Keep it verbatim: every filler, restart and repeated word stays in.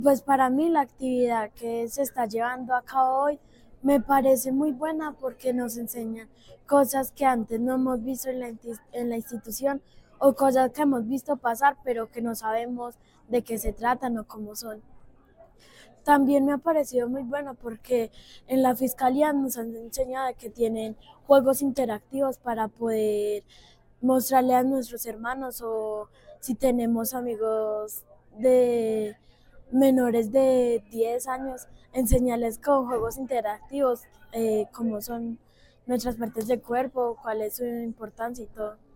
Pues para mí la actividad que se está llevando a cabo hoy me parece muy buena porque nos enseñan cosas que antes no hemos visto en la, en la institución o cosas que hemos visto pasar pero que no sabemos de qué se tratan o cómo son. También me ha parecido muy bueno porque en la fiscalía nos han enseñado que tienen juegos interactivos para poder mostrarle a nuestros hermanos o si tenemos amigos de menores de diez años, enseñarles con juegos interactivos eh, cómo son nuestras partes del cuerpo, cuál es su importancia y todo.